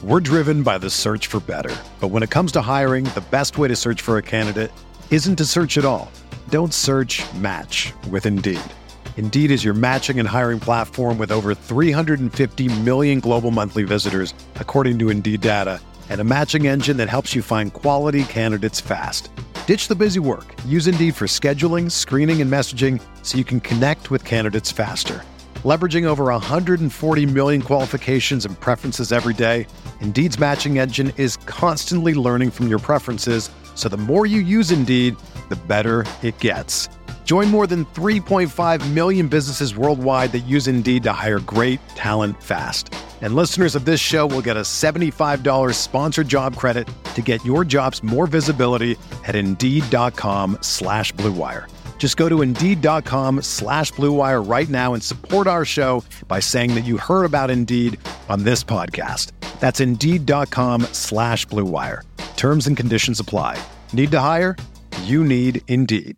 We're driven by the search for better. But when it comes to hiring, the best way to search for a candidate isn't to search at all. Don't search, match with Indeed. Indeed is your matching and hiring platform with over 350 million global monthly visitors, according to Indeed data, and a matching engine that helps you find quality candidates fast. Ditch the busy work. Use Indeed for scheduling, screening, and messaging so you can connect with candidates faster. Leveraging over 140 million qualifications and preferences every day, Indeed's matching engine is constantly learning from your preferences, so the more you use Indeed, the better it gets. Join more than 3.5 million businesses worldwide that use Indeed to hire great talent fast. And listeners of this show will get a $75 sponsored job credit to get your jobs more visibility at Indeed.com/Blue Wire. Just go to Indeed.com/Blue Wire right now and support our show by saying that you heard about Indeed on this podcast. That's Indeed.com/Blue Wire. Terms and conditions apply. Need to hire? You need Indeed.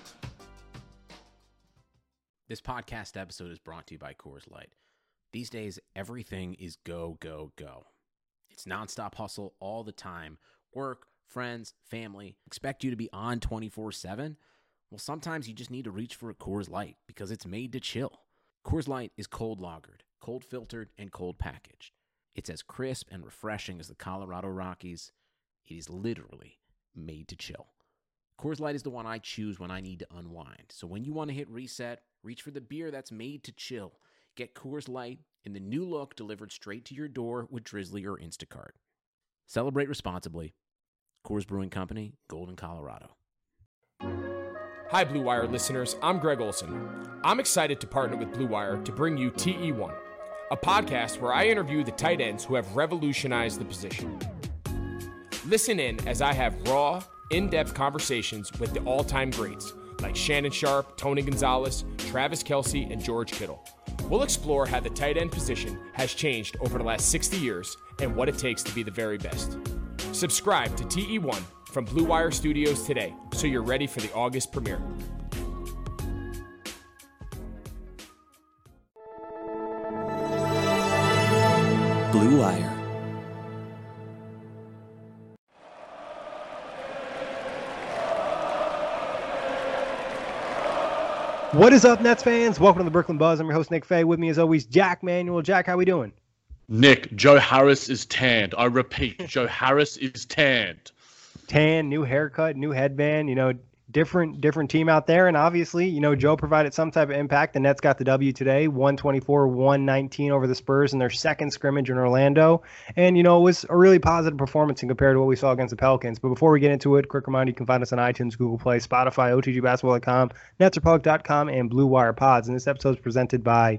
This podcast episode is brought to you by Coors Light. These days, everything is go, go, go. It's nonstop hustle all the time. Work, friends, family, expect you to be on 24/7. Well, sometimes you just need to reach for a Coors Light because it's made to chill. Coors Light is cold lagered, cold filtered, and cold packaged. It's as crisp and refreshing as the Colorado Rockies. It is literally made to chill. Coors Light is the one I choose when I need to unwind. So when you want to hit reset, reach for the beer that's made to chill. Get Coors Light in the new look delivered straight to your door with Drizzly or Instacart. Celebrate responsibly. Coors Brewing Company, Golden, Colorado. Hi, Blue Wire listeners. I'm Greg Olson. I'm excited to partner with Blue Wire to bring you TE1, a podcast where I interview the tight ends who have revolutionized the position. Listen in as I have raw, in-depth conversations with the all-time greats like Shannon Sharpe, Tony Gonzalez, Travis Kelce, and George Kittle. We'll explore how the tight end position has changed over the last 60 years and what it takes to be the very best. Subscribe to TE1 from Blue Wire Studios today so you're ready for the August premiere. Blue Wire. What is up, Nets fans? Welcome to the Brooklyn Buzz. I'm your host, Nick Fay. With me, as always, Jack Manuel. Jack, how we doing? Nick, Joe Harris is tanned. I repeat, Joe Harris is tanned. Tan, new haircut, new headband, different team out there. And obviously, Joe provided some type of impact. The Nets got the W today, 124-119 over the Spurs in their second scrimmage in Orlando. And, it was a really positive performance in compared to what we saw against the Pelicans. But before we get into it, quick reminder, you can find us on iTunes, Google Play, Spotify, OTGBasketball.com, NetsRepublic.com, and Blue Wire Pods. And this episode is presented by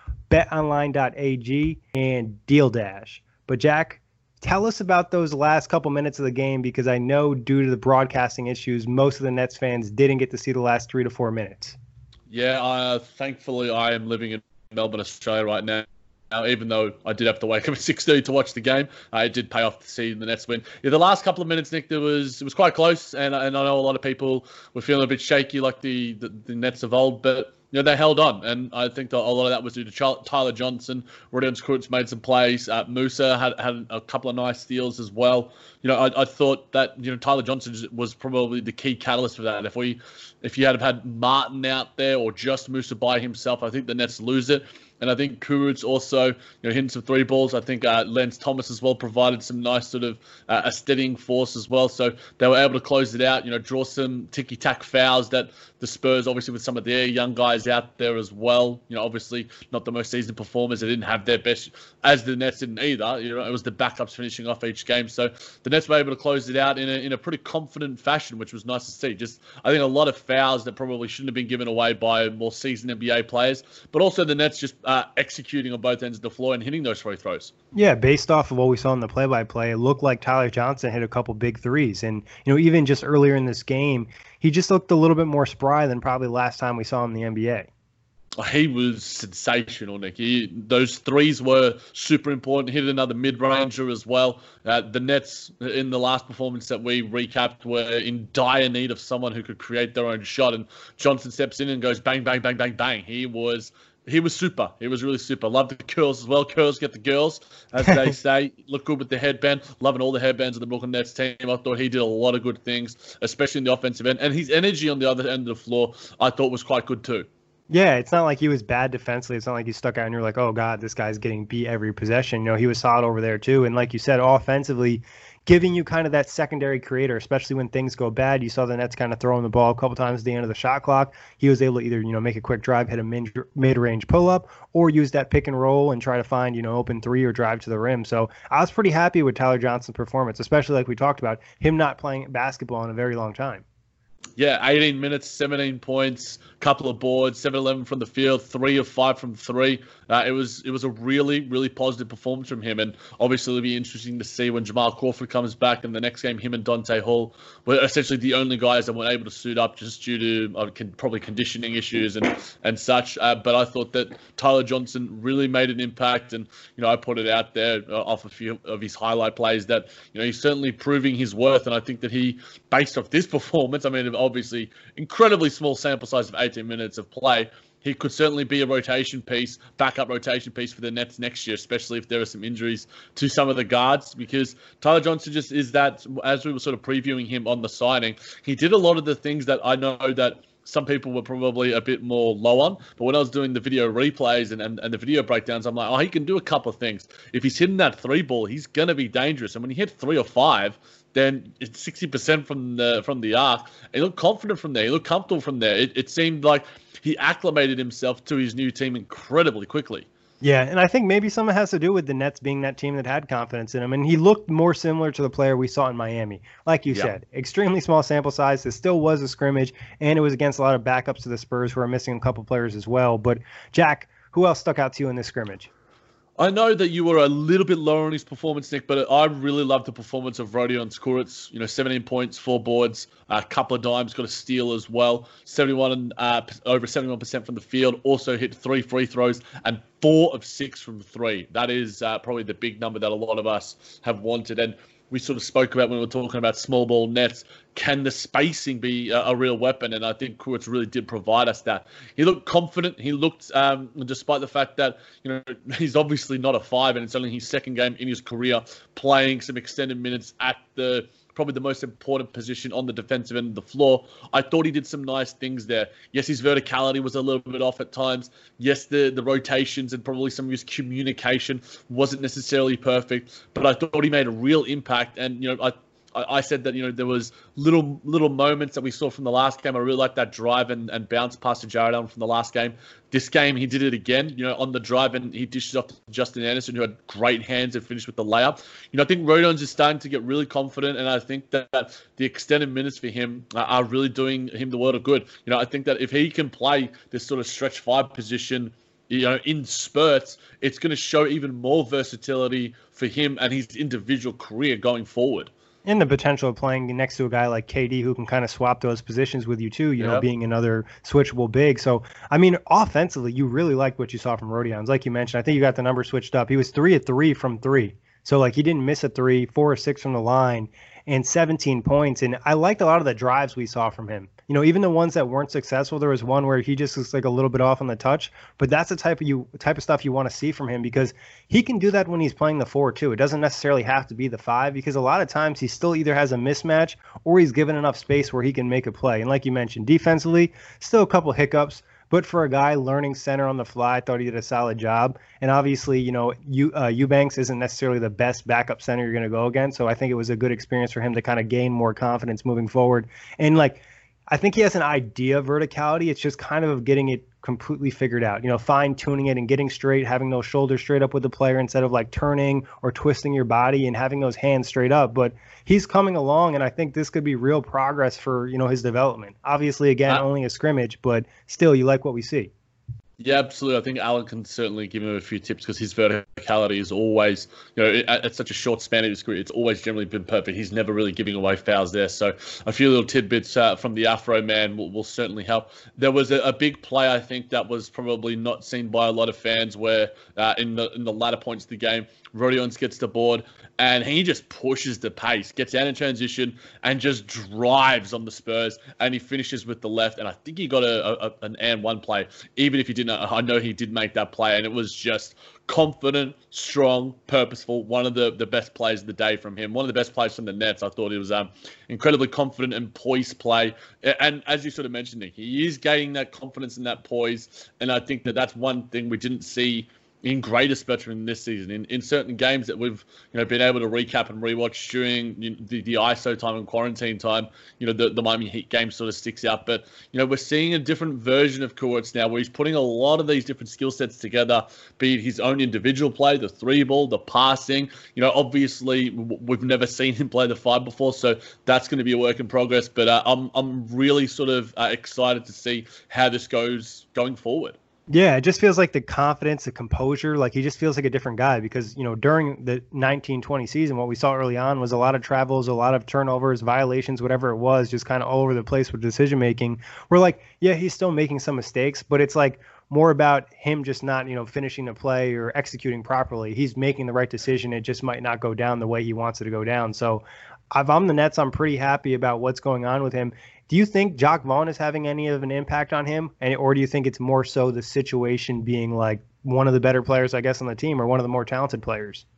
BetOnline.ag and Deal Dash. But, Jack, tell us about those last couple minutes of the game, because I know due to the broadcasting issues, most of the Nets fans didn't get to see the last 3 to 4 minutes. Yeah, thankfully I am living in Melbourne, Australia right now. Even though I did have to wake up at 6:30 to watch the game, it did pay off to see the Nets win. Yeah, the last couple of minutes, Nick, it was quite close, and I know a lot of people were feeling a bit shaky like the Nets of old, but they held on, and I think that a lot of that was due to Tyler Johnson. Rodions Kurucs made some plays. Musa had a couple of nice steals as well. I thought that Tyler Johnson was probably the key catalyst for that. If you had Martin out there or just Musa by himself, I think the Nets lose it. And I think Kurucs also, hitting some three balls. I think Lance Thomas as well provided some nice sort of a steadying force as well. So they were able to close it out, draw some ticky-tack fouls that the Spurs, obviously with some of their young guys out there as well, obviously not the most seasoned performers. They didn't have their best, as the Nets didn't either. It was the backups finishing off each game. So the Nets were able to close it out in a pretty confident fashion, which was nice to see. Just, I think a lot of fouls that probably shouldn't have been given away by more seasoned NBA players, but also the Nets just executing on both ends of the floor and hitting those free throws. Yeah, based off of what we saw in the play-by-play, it looked like Tyler Johnson hit a couple big threes. And, even just earlier in this game, he just looked a little bit more spry than probably last time we saw him in the NBA. He was sensational, Nick. Those threes were super important. Hit another mid-ranger as well. The Nets, in the last performance that we recapped, were in dire need of someone who could create their own shot. And Johnson steps in and goes bang, bang, bang, bang, bang. He was He was super. He was really super. Love the curls as well. Curls get the girls, as they say. Look good with the headband. Loving all the headbands of the Brooklyn Nets team. I thought he did a lot of good things, especially in the offensive end. And his energy on the other end of the floor, I thought was quite good too. Yeah, it's not like he was bad defensively. It's not like he stuck out and you're like, oh, God, this guy's getting beat every possession. You know, he was solid over there too. And like you said, offensively, giving you kind of that secondary creator, especially when things go bad. You saw the Nets kind of throwing the ball a couple times at the end of the shot clock. He was able to either, make a quick drive, hit a mid-range pull-up, or use that pick and roll and try to find, open three or drive to the rim. So I was pretty happy with Tyler Johnson's performance, especially like we talked about, him not playing basketball in a very long time. Yeah, 18 minutes, 17 points, couple of boards, 7-11 from the field, 3 of 5 from 3. It was a really, really positive performance from him. And obviously it'll be interesting to see when Jamal Crawford comes back in the next game. Him and Dante Hall were essentially the only guys that weren't able to suit up just due to probably conditioning issues and such. But I thought that Tyler Johnson really made an impact. And, I put it out there off a few of his highlight plays that, he's certainly proving his worth. And I think that he, based off this performance, I mean, obviously incredibly small sample size of 18 minutes of play, he could certainly be a rotation piece, backup rotation piece for the Nets next year, especially if there are some injuries to some of the guards, because Tyler Johnson just is that, as we were sort of previewing him on the signing, he did a lot of the things that I know that some people were probably a bit more low on. But when I was doing the video replays and the video breakdowns, I'm like, he can do a couple of things. If he's hitting that 3 ball, he's going to be dangerous. And when he hit 3 or 5, then it's 60% from the arc. He looked confident from there. He looked comfortable from there. It seemed like he acclimated himself to his new team incredibly quickly. Yeah, and I think maybe some of it has to do with the Nets being that team that had confidence in him. And he looked more similar to the player we saw in Miami. Like you said, extremely small sample size. This still was a scrimmage, and it was against a lot of backups to the Spurs who are missing a couple players as well. But, Jack, who else stuck out to you in this scrimmage? I know that you were a little bit lower on his performance, Nick, but I really loved the performance of Rodion Skuritz. 17 points, 4 boards, a couple of dimes, got a steal as well. Over 71% from the field. Also hit 3 free throws and 4 of 6 from 3. That is probably the big number that a lot of us have wanted. And we sort of spoke about when we were talking about small ball Nets. Can the spacing be a real weapon? And I think Kuritz really did provide us that. He looked confident. He looked, despite the fact that, he's obviously not a 5 and it's only his second game in his career, playing some extended minutes at probably the most important position on the defensive end of the floor. I thought he did some nice things there. Yes, his verticality was a little bit off at times. Yes, the rotations and probably some of his communication wasn't necessarily perfect, but I thought he made a real impact. And, I said that, there was little moments that we saw from the last game. I really liked that drive and bounce pass to Jared Allen from the last game. This game, he did it again, on the drive, and he dished off to Justin Anderson, who had great hands and finished with the layup. I think Rodion's is starting to get really confident, and I think that the extended minutes for him are really doing him the world of good. I think that if he can play this sort of stretch 5 position, in spurts, it's going to show even more versatility for him and his individual career going forward. And the potential of playing next to a guy like KD who can kind of swap those positions with you too, being another switchable big. So, I mean, offensively, you really liked what you saw from Rodions. Like you mentioned, I think you got the number switched up. He was 3 of 3 from 3. So, he didn't miss a 3, 4 or 6 from the line, and 17 points. And I liked a lot of the drives we saw from him. Even the ones that weren't successful, there was one where he just was a little bit off on the touch. But that's the type of stuff you want to see from him, because he can do that when he's playing the 4 too. It doesn't necessarily have to be the 5, because a lot of times he still either has a mismatch or he's given enough space where he can make a play. And like you mentioned, defensively, still a couple hiccups. But for a guy learning center on the fly, I thought he did a solid job. And obviously, Eubanks isn't necessarily the best backup center you're going to go against. So I think it was a good experience for him to kind of gain more confidence moving forward. And I think he has an idea of verticality. It's just kind of getting it completely figured out, fine-tuning it and getting straight, having those shoulders straight up with the player instead of turning or twisting your body, and having those hands straight up. But he's coming along, and I think this could be real progress for, his development. Obviously, again, only a scrimmage, but still, you like what we see. Yeah, absolutely. I think Alan can certainly give him a few tips, because his verticality is always, at such a short span of his career, it's always generally been perfect. He's never really giving away fouls there. So a few little tidbits from the Afro man will certainly help. There was a big play, I think, that was probably not seen by a lot of fans, where in the latter points of the game, Rodions gets the board, and he just pushes the pace, gets out in transition, and just drives on the Spurs, and he finishes with the left, and I think he got an and one play, even if he didn't. I know he did make that play, and it was just confident, strong, purposeful, one of the best plays of the day from him, one of the best plays from the Nets. I thought it was incredibly confident and poised play, and as you sort of mentioned, Nick, he is gaining that confidence and that poise, and I think that's one thing we didn't see in greater spectrum this season. In certain games that we've been able to recap and rewatch during the ISO time and quarantine time, the Miami Heat game sort of sticks out. But we're seeing a different version of Kurucs now, where he's putting a lot of these different skill sets together, be it his own individual play, the three ball, the passing. Obviously we've never seen him play the five before, so that's going to be a work in progress. But I'm really sort of excited to see how this goes going forward. Yeah, it just feels like the confidence, the composure, like he just feels like a different guy because, during the 1920 season, what we saw early on was a lot of travels, a lot of turnovers, violations, whatever it was, just kind of all over the place with decision making. We're like, yeah, he's still making some mistakes, but it's like more about him just not, finishing the play or executing properly. He's making the right decision. It just might not go down the way he wants it to go down. So if I'm the Nets, I'm pretty happy about what's going on with him. Do you think Jacque Vaughn is having any of an impact on him? Or do you think it's more so the situation being like one of the better players, I guess, on the team or one of the more talented players?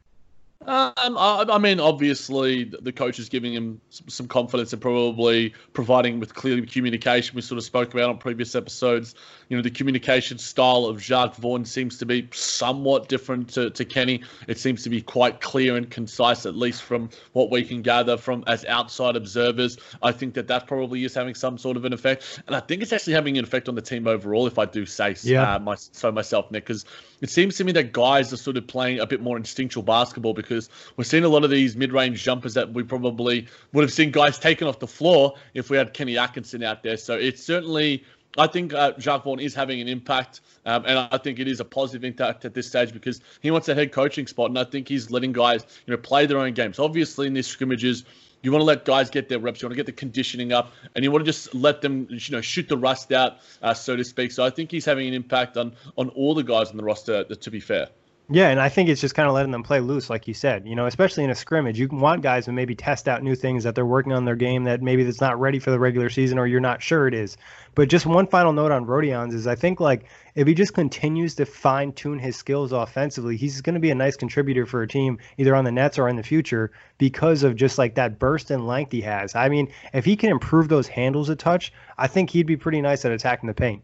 I mean, obviously, the coach is giving him some confidence and probably providing with clear communication. We sort of spoke about on previous episodes. The communication style of Jacque Vaughn seems to be somewhat different to Kenny. It seems to be quite clear and concise, at least from what we can gather from as outside observers. I think that probably is having some sort of an effect. And I think it's actually having an effect on the team overall, if I do say so myself, Nick, because it seems to me that guys are sort of playing a bit more instinctual basketball, because we're seeing a lot of these mid-range jumpers that we probably would have seen guys taken off the floor if we had Kenny Atkinson out there. So it's certainly, I think Jacque Vaughn is having an impact, and I think it is a positive impact at this stage because he wants a head coaching spot, and I think he's letting guys play their own games. Obviously, in these scrimmages, you want to let guys get their reps. You want to get the conditioning up, and you want to just let them, shoot the rust out, so to speak. So I think he's having an impact on all the guys on the roster, to be fair. Yeah, and I think it's just kind of letting them play loose, like you said. Especially in a scrimmage, you want guys to maybe test out new things that they're working on their game that maybe that's not ready for the regular season or you're not sure it is. But just one final note on Rodions is I think like if he just continues to fine-tune his skills offensively, he's going to be a nice contributor for a team either on the Nets or in the future because of just like that burst and length he has. I mean, if he can improve those handles a touch, I think he'd be pretty nice at attacking the paint.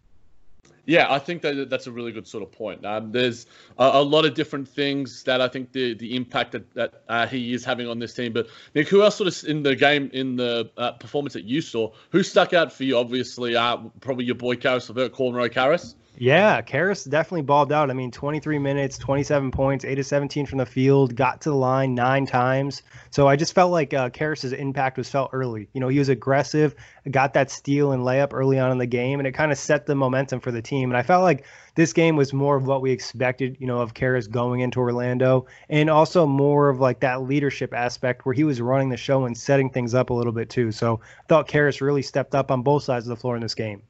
Yeah, I think that's a really good sort of point. There's a lot of different things that I think the impact that he is having on this team. But Nick, who else sort of in the game, in the performance that you saw, who stuck out for you? Obviously, probably your boy Caris LeVert, Monroe Caris. Yeah, Caris definitely balled out. I mean, 23 minutes, 27 points, 8 of 17 from the field, got to the line 9 times. So I just felt like Caris's impact was felt early. He was aggressive, got that steal and layup early on in the game, and it kind of set the momentum for the team. And I felt like this game was more of what we expected, of Caris going into Orlando, and also more of like that leadership aspect where he was running the show and setting things up a little bit too. So I thought Caris really stepped up on both sides of the floor in this game.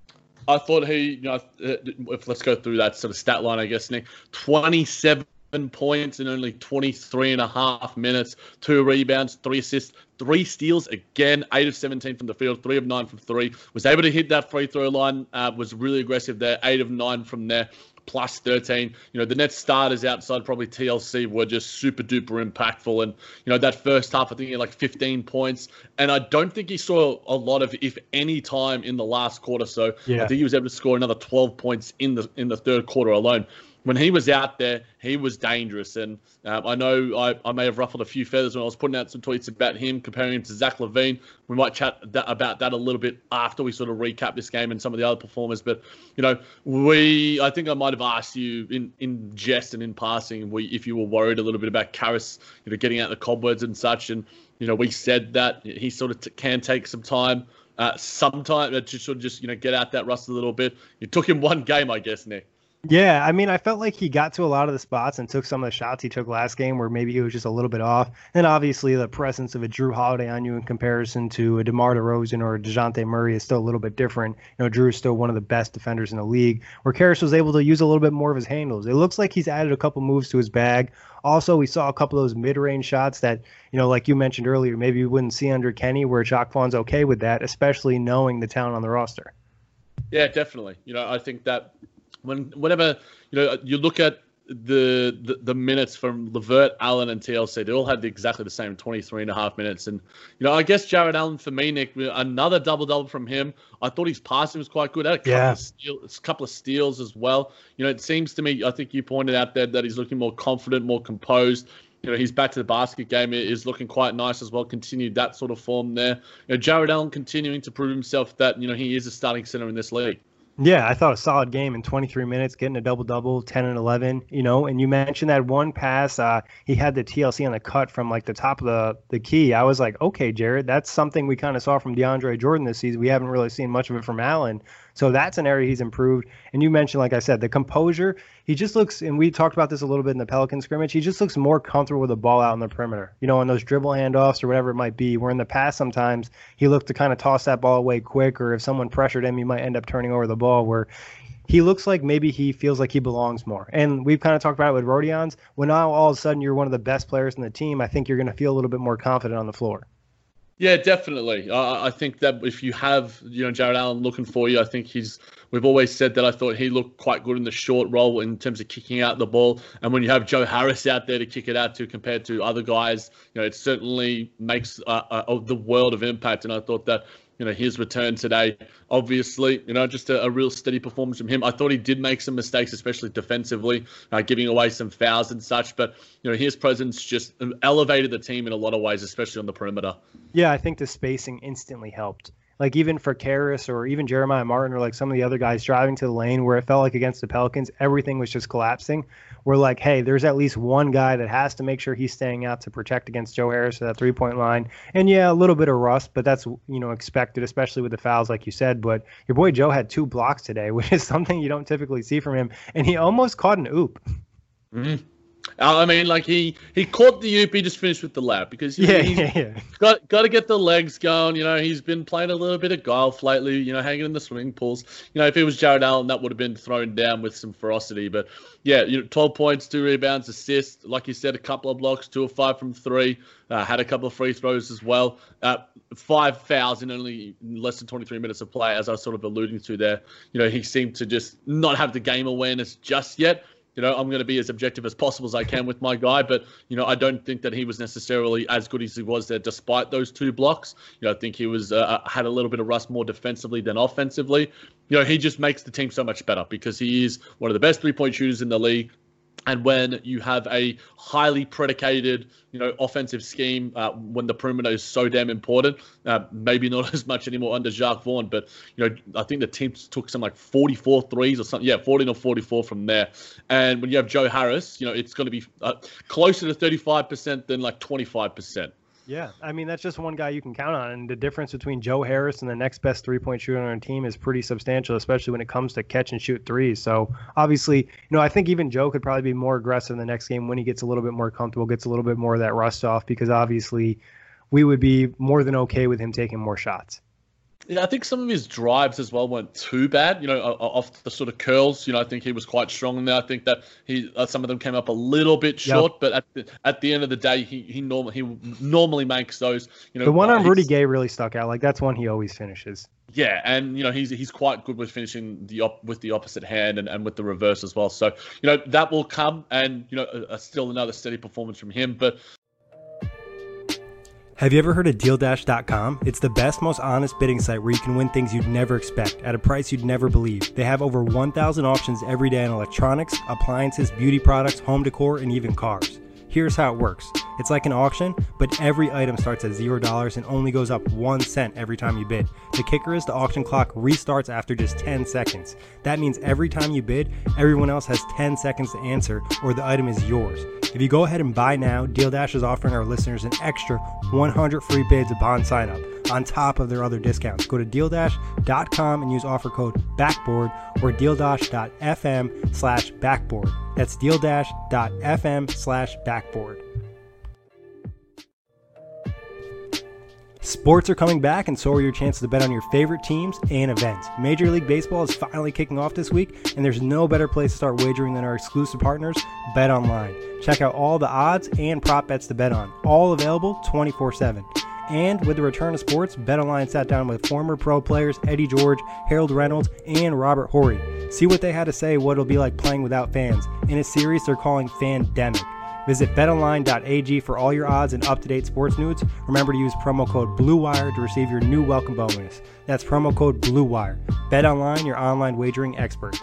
I thought he, let's go through that sort of stat line, I guess, Nick. 27 points in only 23 and a half minutes, 2 rebounds, 3 assists, 3 steals, again, 8 of 17 from the field, 3 of 9 from 3. Was able to hit that free throw line, was really aggressive there, 8 of 9 from there. Plus 13. The Nets starters outside probably TLC were just super duper impactful. And, that first half, I think he had like 15 points. And I don't think he saw a lot of, if any, time in the last quarter. So I think he was able to score another 12 points in the third quarter alone. When he was out there, he was dangerous. And I know I may have ruffled a few feathers when I was putting out some tweets about him, comparing him to Zach LaVine. We might chat about that a little bit after we sort of recap this game and some of the other performers. But, I think I might have asked you in jest and in passing if you were worried a little bit about Caris, getting out the cobwebs and such. And, we said that he sort of can take some time. Sometime to sort of just, get out that rust a little bit. It took him one game, I guess, Nick. Yeah, I mean, I felt like he got to a lot of the spots and took some of the shots he took last game where maybe he was just a little bit off. And obviously, the presence of a Drew Holiday on you in comparison to a DeMar DeRozan or a DeJounte Murray is still a little bit different. Drew is still one of the best defenders in the league, where Caris was able to use a little bit more of his handles. It looks like he's added a couple moves to his bag. Also, we saw a couple of those mid-range shots that, like you mentioned earlier, maybe we wouldn't see under Kenny, where Jacque Vaughn's okay with that, especially knowing the talent on the roster. Yeah, definitely. I think that whenever you look at the minutes from LeVert, Allen, and TLC, they all had exactly the same 23.5 minutes. And I guess Jarrett Allen for me, Nick, another double from him. I thought his passing was quite good. Had a couple of steals as well. It seems to me, I think you pointed out there that he's looking more confident, more composed. He's back to the basket game is looking quite nice as well. Continued that sort of form there. Jarrett Allen continuing to prove himself that he is a starting center in this league. Yeah, I thought a solid game in 23 minutes, getting a double-double, 10 and 11, and you mentioned that one pass, he had the TLC on the cut from like the top of the key. I was like, okay, Jared, that's something we kind of saw from DeAndre Jordan this season. We haven't really seen much of it from Allen. So that's an area he's improved. And you mentioned, like I said, the composure. He just looks, and we talked about this a little bit in the Pelican scrimmage, he just looks more comfortable with the ball out in the perimeter. On those dribble handoffs or whatever it might be, where in the past sometimes he looked to kind of toss that ball away quick, or if someone pressured him, he might end up turning over the ball, where he looks like maybe he feels like he belongs more. And we've kind of talked about it with Rodions. When now all of a sudden you're one of the best players in the team, I think you're going to feel a little bit more confident on the floor. Yeah, definitely. I think that if you have, Jarrett Allen looking for you, I think we've always said that I thought he looked quite good in the short role in terms of kicking out the ball. And when you have Joe Harris out there to kick it out to compared to other guys, it certainly makes the world of impact. And I thought that, his return today, obviously, just a real steady performance from him. I thought he did make some mistakes, especially defensively, giving away some fouls and such. But, his presence just elevated the team in a lot of ways, especially on the perimeter. Yeah, I think the spacing instantly helped. Like even for Caris or even Jeremiah Martin or like some of the other guys driving to the lane, where it felt like against the Pelicans, everything was just collapsing. We're like, hey, there's at least one guy that has to make sure he's staying out to protect against Joe Harris at that three-point line. And yeah, a little bit of rust, but that's, expected, especially with the fouls, like you said. But your boy Joe had 2 blocks today, which is something you don't typically see from him. And he almost caught an oop. Mm-hmm. I mean, like he caught the oop, he just finished with the lap because he's got to get the legs going. He's been playing a little bit of golf lately. Hanging in the swimming pools. If it was Jarrett Allen, that would have been thrown down with some ferocity. But yeah, 12 points, 2 rebounds, assists. Like you said, a couple of blocks, 2 of 5 from 3. Had a couple of free throws as well. 5 fouls in only less than 23 minutes of play, as I was sort of alluding to there. He seemed to just not have the game awareness just yet. I'm going to be as objective as possible as I can with my guy, but, I don't think that he was necessarily as good as he was there despite those 2 blocks. I think he was had a little bit of rust more defensively than offensively. He just makes the team so much better because he is one of the best three-point shooters in the league. And when you have a highly predicated, offensive scheme, when the perimeter is so damn important, maybe not as much anymore under Jacque Vaughn, but, I think the team took some like 44 threes or something. Yeah, 14 or 44 from there. And when you have Joe Harris, it's going to be closer to 35% than like 25%. Yeah, I mean, that's just one guy you can count on. And the difference between Joe Harris and the next best three-point shooter on our team is pretty substantial, especially when it comes to catch and shoot threes. So obviously, I think even Joe could probably be more aggressive in the next game when he gets a little bit more comfortable, gets a little bit more of that rust off, because obviously we would be more than okay with him taking more shots. Yeah, I think some of his drives as well weren't too bad, off the sort of curls. I think he was quite strong in there. I think that some of them came up a little bit short, but at the end of the day, he normally makes those. The one on Rudy Gay really stuck out. Like that's one he always finishes. Yeah, and he's quite good with finishing with the opposite hand and with the reverse as well. So that will come, and still another steady performance from him, but. Have you ever heard of DealDash.com? It's the best, most honest bidding site where you can win things you'd never expect at a price you'd never believe. They have over 1,000 auctions every day on electronics, appliances, beauty products, home decor, and even cars. Here's how it works. It's like an auction, but every item starts at $0 and only goes up 1 cent every time you bid. The kicker is the auction clock restarts after just 10 seconds. That means every time you bid, everyone else has 10 seconds to answer or the item is yours. If you go ahead and buy now, DealDash is offering our listeners an extra 100 free bids upon sign up. on top of their other discounts. Go to DealDash.com and use offer code BACKBOARD or DealDash.fm/backboard. That's DealDash.fm/backboard. Sports are coming back, and so are your chances to bet on your favorite teams and events. Major League Baseball is finally kicking off this week, and there's no better place to start wagering than our exclusive partners, BetOnline. Check out all the odds and prop bets to bet on, all available 24/7. And with the return of sports, BetOnline sat down with former pro players Eddie George, Harold Reynolds, and Robert Horry. See what they had to say what it'll be like playing without fans, in a series they're calling Fandemic. Visit betonline.ag for all your odds and up-to-date sports news. Remember to use promo code BLUEWIRE to receive your new welcome bonus. That's promo code BLUEWIRE. BetOnline, your online wagering experts.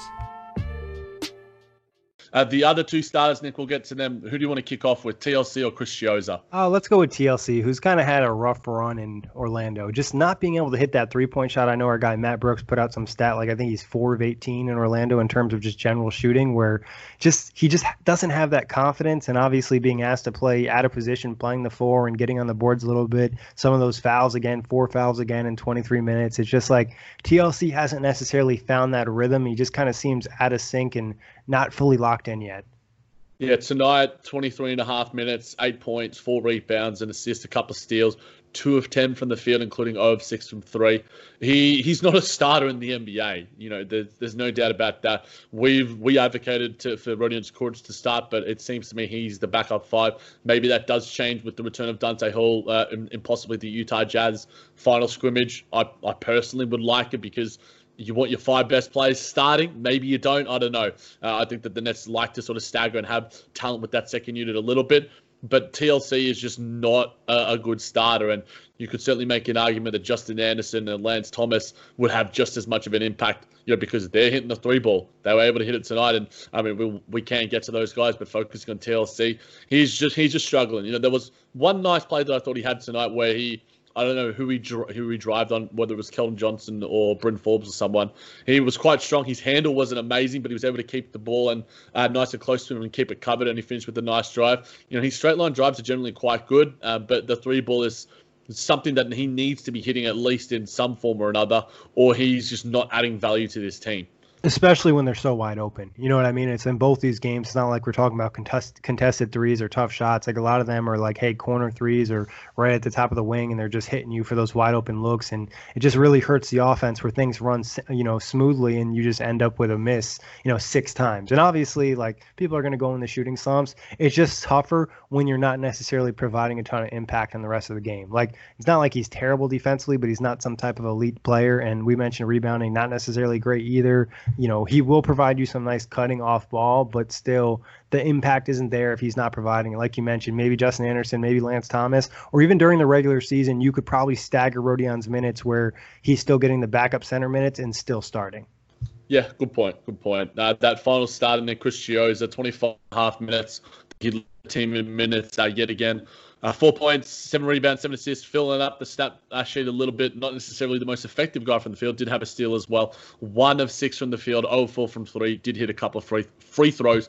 The other two starters, Nick, we'll get to them. Who do you want to kick off with, TLC or Chris Chiozza? Let's go with TLC, who's kind of had a rough run in Orlando. Just not being able to hit that three-point shot. I know our guy Matt Brooks put out some stat, like I think he's 4 of 18 in Orlando in terms of just general shooting, where he just doesn't have that confidence. And obviously being asked to play out of position, playing the 4 and getting on the boards a little bit. Some of those fouls again, 4 fouls again in 23 minutes. It's just like TLC hasn't necessarily found that rhythm. He just kind of seems out of sync and not fully locked in yet. Yeah, tonight, 23 and a half minutes, 8 points, 4 rebounds, an assist, a couple of steals, 2 of 10 from the field, including 0 of 6 from 3. He's not a starter in the NBA. You know, there's no doubt about that. We advocated for Rodion Kurucs to start, but it seems to me he's the backup 5. Maybe that does change with the return of Dante Hall and possibly the Utah Jazz final scrimmage. I personally would like it because you want your 5 best players starting. Maybe you don't. I don't know. I think that the Nets like to sort of stagger and have talent with that second unit a little bit. But TLC is just not a good starter. And you could certainly make an argument that Justin Anderson and Lance Thomas would have just as much of an impact, because they're hitting the 3 ball. They were able to hit it tonight. And I mean, we can't get to those guys, but focusing on TLC, he's just struggling. There was one nice play that I thought he had tonight where I don't know who he drived on, whether it was Keldon Johnson or Bryn Forbes or someone. He was quite strong. His handle wasn't amazing, but he was able to keep the ball and nice and close to him and keep it covered, and he finished with a nice drive. His straight line drives are generally quite good, but the 3 ball is something that he needs to be hitting at least in some form or another, or he's just not adding value to this team. Especially when they're so wide open. You know what I mean? It's in both these games. It's not like we're talking about contested threes or tough shots. Like a lot of them are like, hey, corner threes or right at the top of the wing, and they're just hitting you for those wide open looks. And it just really hurts the offense where things run, smoothly, and you just end up with a miss, 6 times. And obviously, like, people are going to go in the shooting slumps. It's just tougher when you're not necessarily providing a ton of impact on the rest of the game. Like, it's not like he's terrible defensively, but he's not some type of elite player. And we mentioned rebounding, not necessarily great either. He will provide you some nice cutting off ball, but still the impact isn't there if he's not providing it. Like you mentioned, maybe Justin Anderson, maybe Lance Thomas, or even during the regular season, you could probably stagger Rodion's minutes where he's still getting the backup center minutes and still starting. Yeah, good point. That final start in there, Chris Chiozza, 25.5 minutes. He led the team in minutes yet again. 4 points, 7 rebounds, 7 assists, filling up the stat sheet a little bit. Not necessarily the most effective guy from the field. Did have a steal as well. 1 of 6 from the field, 0 of 4 from 3. Did hit a couple of free throws.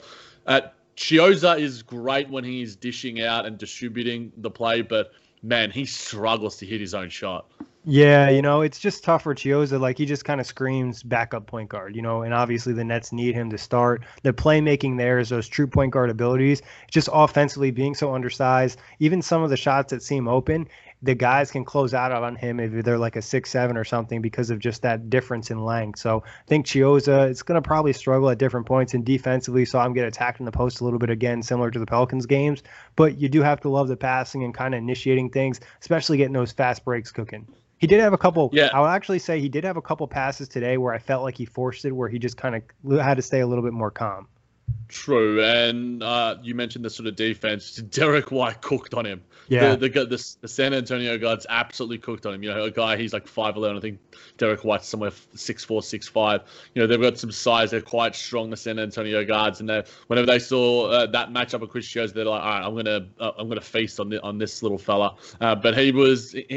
Chiozza is great when he's dishing out and distributing the play, but man, he struggles to hit his own shot. Yeah, it's just tough for Chiozza. Like, he just kind of screams backup point guard, and obviously the Nets need him to start. The playmaking there is those true point guard abilities. Just offensively being so undersized, even some of the shots that seem open, the guys can close out on him if they're like a 6'7" or something because of just that difference in length. So I think Chiozza is going to probably struggle at different points, and defensively saw him get attacked in the post a little bit again, similar to the Pelicans games. But you do have to love the passing and kind of initiating things, especially getting those fast breaks cooking. He did have a couple. Yeah. I would actually say he did have a couple passes today where I felt like he forced it, where he just kind of had to stay a little bit more calm. True, and you mentioned the sort of defense. Derek White cooked on him. Yeah, the San Antonio guards absolutely cooked on him. A guy, he's like 5'11". I think Derek White's somewhere 6'4", 6'5". They've got some size. They're quite strong, the San Antonio guards, and whenever they saw that matchup with Chris Chiozza, they're like, all right, I'm gonna feast on this little fella. But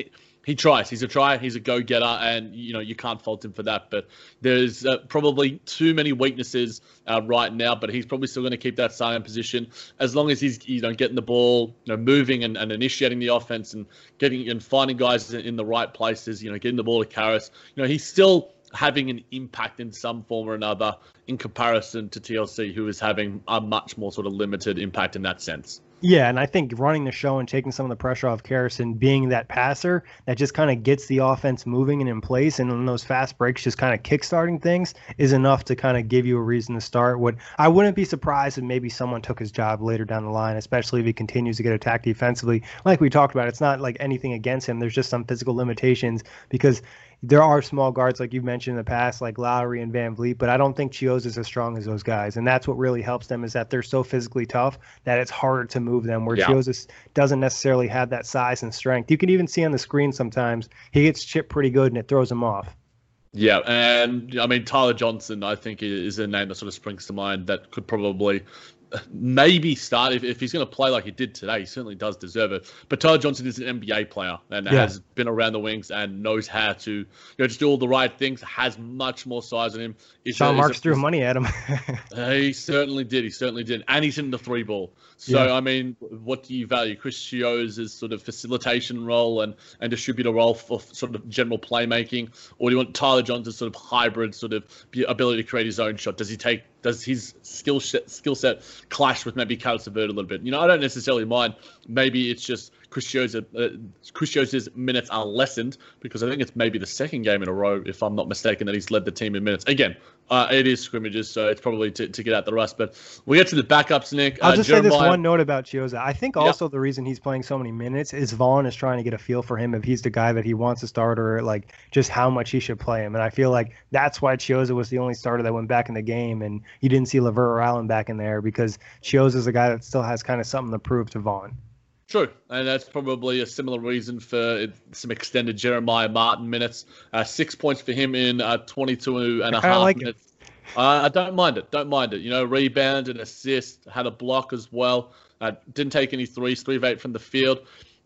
He tries. He's a trier. He's a go-getter, and you can't fault him for that. But there's probably too many weaknesses right now. But he's probably still going to keep that starting position as long as he's getting the ball, moving and initiating the offense and getting and finding guys in the right places. Getting the ball to Karras. He's still having an impact in some form or another in comparison to TLC, who is having a much more sort of limited impact in that sense. Yeah, and I think running the show and taking some of the pressure off Karras and being that passer that just kind of gets the offense moving and in place, and in those fast breaks just kind of kickstarting things is enough to kind of give you a reason to start. I wouldn't be surprised if maybe someone took his job later down the line, especially if he continues to get attacked defensively. Like we talked about, it's not like anything against him. There's just some physical limitations because there are small guards, like you've mentioned in the past, like Lowry and Van Vliet, but I don't think Chiozza is as strong as those guys. And that's what really helps them is that they're so physically tough that it's harder to move them, where Chiozza doesn't necessarily have that size and strength. You can even see on the screen sometimes he gets chipped pretty good and it throws him off. Yeah, and I mean, Tyler Johnson, I think, is a name that sort of springs to mind that could probably maybe start if he's going to play like he did today. He certainly does deserve it. But Tyler Johnson is an NBA player and has been around the wings and knows how to just do all the right things. Has much more size than him. Sean Marks threw money at him. He certainly did. And he's in the three ball. So I mean, what do you value? Chris Chiozza's sort of facilitation role and distributor role for sort of general playmaking, or do you want Tyler Johnson's sort of hybrid sort of ability to create his own shot? Does his skill set clash with maybe Karras LeVert a little bit? I don't necessarily mind. Maybe it's just Chris Chiozza's minutes are lessened because I think it's maybe the second game in a row, if I'm not mistaken, that he's led the team in minutes. Again, it is scrimmages, so it's probably to get out the rust. But we get to the backups, Nick. I'll just say this one note about Chiozza. I think also the reason he's playing so many minutes is Vaughn is trying to get a feel for him if he's the guy that he wants to start or like just how much he should play him. And I feel like that's why Chiozza was the only starter that went back in the game, and you didn't see LeVert or Allen back in there because Chiozza's a guy that still has kind of something to prove to Vaughn. True, and that's probably a similar reason for some extended Jeremiah Martin minutes. 6 points for him in 22 and a half minutes. I don't mind it. Rebound and assist, had a block as well. Didn't take any threes, 3 of 8 from the field.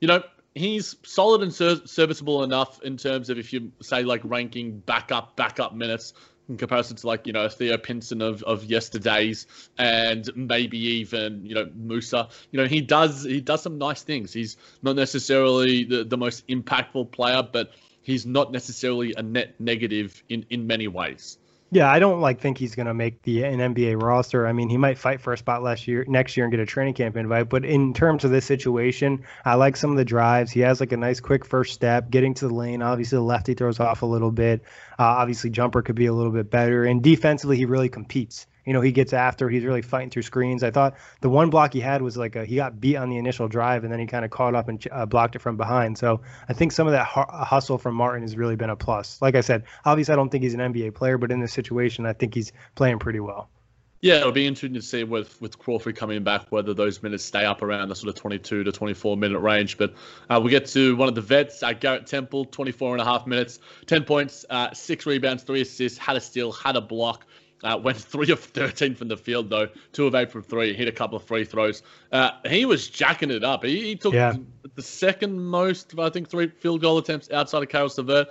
He's solid and serviceable enough in terms of if you say like ranking backup minutes in comparison to like, Theo Pinson of yesterday's and maybe even, Musa. He does some nice things. He's not necessarily the most impactful player, but he's not necessarily a net negative in many ways. Yeah, I don't think he's going to make an NBA roster. I mean, he might fight for a spot next year and get a training camp invite. But in terms of this situation, I like some of the drives. He has a nice quick first step, getting to the lane. Obviously, the lefty throws off a little bit. Obviously, jumper could be a little bit better. And defensively, he really competes. He gets after. He's really fighting through screens. I thought the one block he had was he got beat on the initial drive, and then he kind of caught up and blocked it from behind. So I think some of that hustle from Martin has really been a plus. Like I said, obviously I don't think he's an NBA player, but in this situation, I think he's playing pretty well. Yeah, it'll be interesting to see with Crawford coming back whether those minutes stay up around the sort of 22 to 24 minute range. But we get to one of the vets, Garrett Temple, 24 and a half minutes, 10 points, 6 rebounds, 3 assists, had a steal, had a block. Went 3 of 13 from the field, though. 2 of 8 from 3. Hit a couple of free throws. He was jacking it up. He took the second most, I think, 3 field goal attempts outside of Karras LeVert.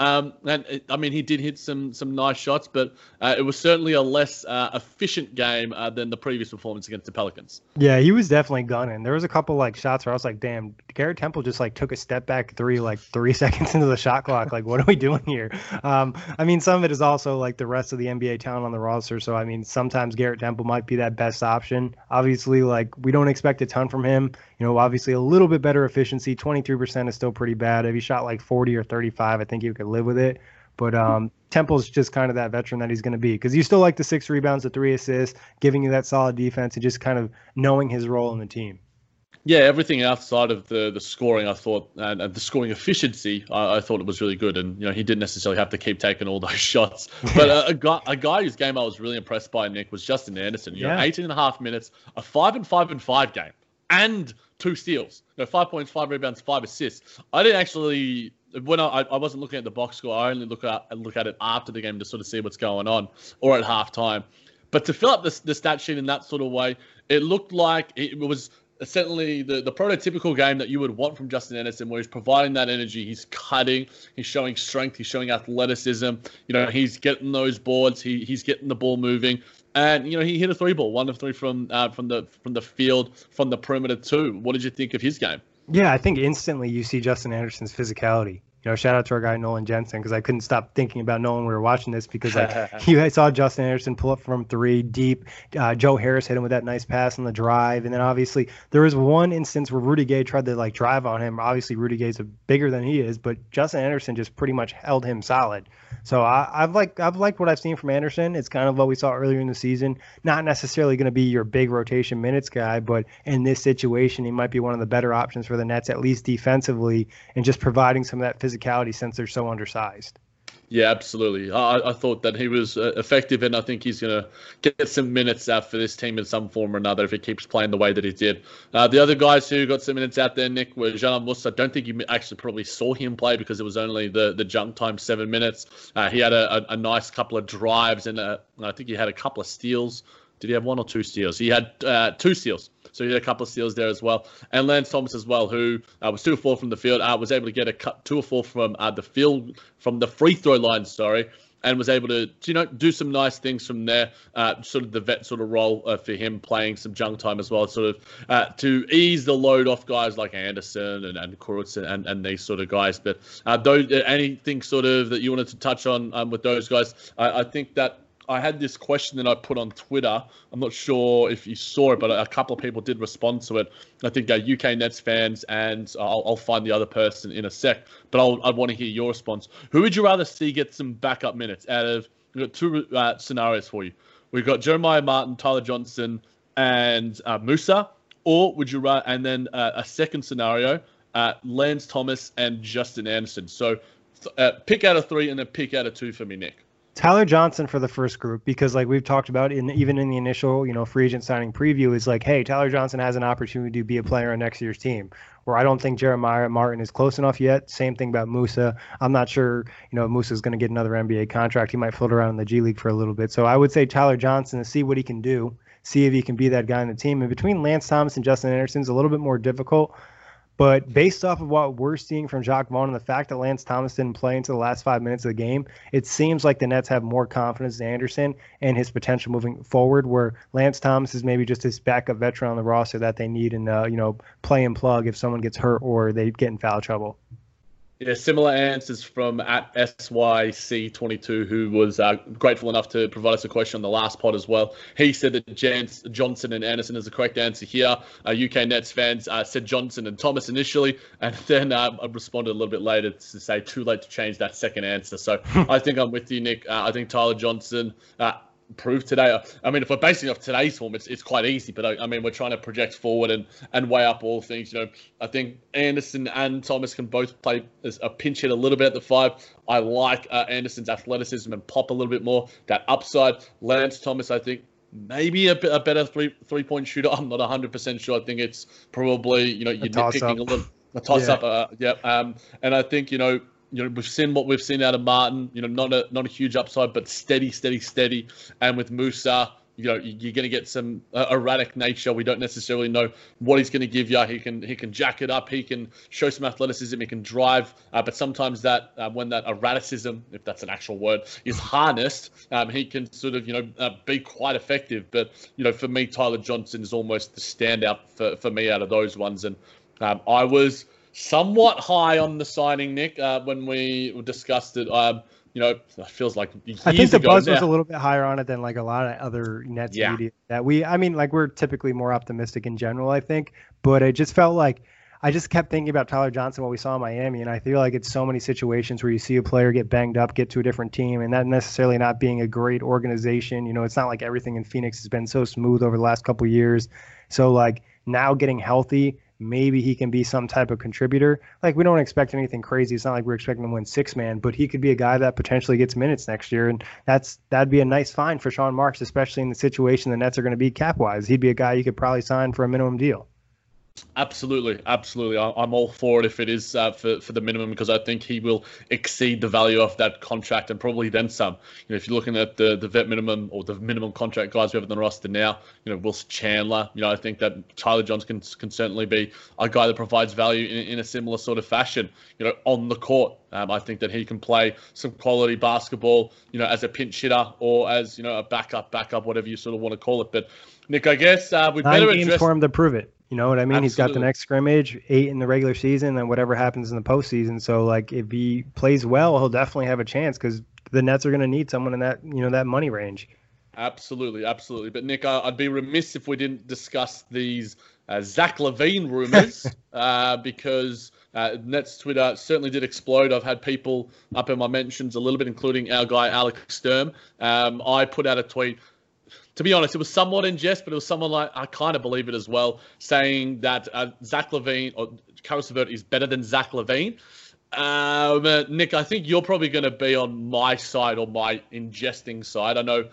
He did hit some nice shots, but it was certainly a less efficient game than the previous performance against the Pelicans. Yeah, he was definitely gunning. There was a couple shots where I was like, damn, Garrett Temple just took a step back 3 3 seconds into the shot clock. What are we doing here? Some of it is also the rest of the NBA talent on the roster. So sometimes Garrett Temple might be that best option. Obviously, we don't expect a ton from him. Obviously a little bit better efficiency. 23% is still pretty bad. If he shot 40 or 35, I think you could live with it. But Temple's just kind of that veteran that he's going to be, because you still like the 6 rebounds, the 3 assists, giving you that solid defense and just kind of knowing his role in the team. Yeah, everything outside of the scoring, I thought, and the scoring efficiency, I thought it was really good. And, he didn't necessarily have to keep taking all those shots. But a guy whose game I was really impressed by, Nick, was Justin Anderson. 18 and a half minutes, a 5-5-5 game, and 2 steals. 5 points, 5 rebounds, 5 assists. I didn't actually... When I wasn't looking at the box score, I only look at it after the game to sort of see what's going on, or at halftime. But to fill up the stat sheet in that sort of way, it looked like it was certainly the prototypical game that you would want from Justin Anderson, where he's providing that energy, he's cutting, he's showing strength, he's showing athleticism. He's getting those boards, he's getting the ball moving, and he hit a 3-ball, 1 of 3 from the field, from the perimeter too. What did you think of his game? Yeah, I think instantly you see Justin Anderson's physicality. Shout out to our guy Nolan Jensen, because I couldn't stop thinking about Nolan when we were watching this, because I saw Justin Anderson pull up from 3 deep. Joe Harris hit him with that nice pass on the drive, and then obviously there was one instance where Rudy Gay tried to drive on him. Obviously Rudy Gay's bigger than he is, but Justin Anderson just pretty much held him solid. So I've liked what I've seen from Anderson. It's kind of what we saw earlier in the season. Not necessarily going to be your big rotation minutes guy, but in this situation, he might be one of the better options for the Nets, at least defensively, and just providing some of that physicality since they're so undersized. Yeah, absolutely. I thought that he was effective, and I think he's going to get some minutes out for this team in some form or another if he keeps playing the way that he did. The other guys who got some minutes out there, Nick, were Jamal Musa. I don't think you actually probably saw him play because it was only the junk time, 7 minutes. He had a nice couple of drives, and I think he had a couple of steals. Did he have 1 or 2 steals? He had 2 steals. So he had a couple of steals there as well. And Lance Thomas as well, who was 2 of 4 from the field, was able to get a 2 of 4 from the field, from the free throw line, and was able to do some nice things from there. Sort of the vet sort of role for him, playing some junk time as well, sort of to ease the load off guys like Anderson and Kurtz and these sort of guys. But anything sort of that you wanted to touch on with those guys? I think that I had this question that I put on Twitter. I'm not sure if you saw it, but a couple of people did respond to it. I think UK Nets fans, and I'll find the other person in a sec, but I'd want to hear your response. Who would you rather see get some backup minutes out of? We've got 2 scenarios for you. We've got Jeremiah Martin, Tyler Johnson, and Musa, or would you rather, and then a second scenario, Lance Thomas and Justin Anderson. So pick out of 3 and then pick out of 2 for me, Nick. Tyler Johnson for the first group, because we've talked about even in the initial, free agent signing preview, is hey, Tyler Johnson has an opportunity to be a player on next year's team, where I don't think Jeremiah Martin is close enough yet. Same thing about Musa. I'm not sure, Musa is going to get another NBA contract. He might float around in the G League for a little bit. So I would say Tyler Johnson, to see what he can do, see if he can be that guy in the team. And between Lance Thomas and Justin Anderson is a little bit more difficult. But based off of what we're seeing from Jacques Vaughn and the fact that Lance Thomas didn't play into the last 5 minutes of the game, it seems like the Nets have more confidence in Anderson and his potential moving forward, where Lance Thomas is maybe just his backup veteran on the roster that they need and, play and plug if someone gets hurt or they get in foul trouble. Yeah, similar answers from at SYC22, who was grateful enough to provide us a question on the last pod as well. He said that Johnson and Anderson is the correct answer here. UK Nets fans said Johnson and Thomas initially, and then I responded a little bit later to say too late to change that second answer. So I think I'm with you, Nick. I think Tyler Johnson proved today. I mean, if we're basing off today's form, it's quite easy. But I mean, we're trying to project forward and weigh up all things. I think Anderson and Thomas can both play as a pinch hit a little bit at the 5. I like Anderson's athleticism and pop a little bit more, that upside. Lance Thomas, I think, maybe a better three-point shooter. I'm not 100% sure. I think it's probably you're nitpicking a toss up. And I think we've seen what we've seen out of Martin. Not a huge upside, but steady. And with Musa, you're going to get some erratic nature. We don't necessarily know what he's going to give you. He can jack it up. He can show some athleticism. He can drive. But sometimes that when that erraticism, if that's an actual word, is harnessed, he can sort of be quite effective. But for me, Tyler Johnson is almost the standout for me out of those ones. And I was somewhat high on the signing, Nick, when we discussed it. It feels like years ago. I think the buzz was a little bit higher on it than a lot of other Nets media. That we're typically more optimistic in general, I think. But it just felt like I just kept thinking about Tyler Johnson, what we saw in Miami, and I feel like it's so many situations where you see a player get banged up, get to a different team, and that necessarily not being a great organization. It's not like everything in Phoenix has been so smooth over the last couple of years. So now getting healthy, maybe he can be some type of contributor. We don't expect anything crazy. It's not like we're expecting him to win 6-man, but he could be a guy that potentially gets minutes next year, and that'd be a nice find for Sean Marks, especially in the situation the Nets are going to be cap-wise. He'd be a guy you could probably sign for a minimum deal. Absolutely. I'm all for it if it is for the minimum, because I think he will exceed the value of that contract and probably then some. If you're looking at the vet minimum or the minimum contract guys we have on the roster now, Wilson Chandler, I think that Tyler Johnson can certainly be a guy that provides value in a similar sort of fashion, on the court. I think that he can play some quality basketball, as a pinch hitter or as, a backup, whatever you sort of want to call it. But Nick, I guess we better 9 games address... for him to prove it. You know what I mean? Absolutely. He's got the next scrimmage, 8 in the regular season, and whatever happens in the postseason. So, like, if he plays well, he'll definitely have a chance because the Nets are going to need someone in that, that money range. Absolutely. But Nick, I'd be remiss if we didn't discuss these Zach LaVine rumors because Nets Twitter certainly did explode. I've had people up in my mentions a little bit, including our guy Alex Sturm. I put out a tweet. To be honest, it was somewhat in jest, but it was someone like, I kind of believe it as well, saying that Zach LaVine or Caris LeVert is better than Zach LaVine. Nick, I think you're probably going to be on my side or my ingesting side. I know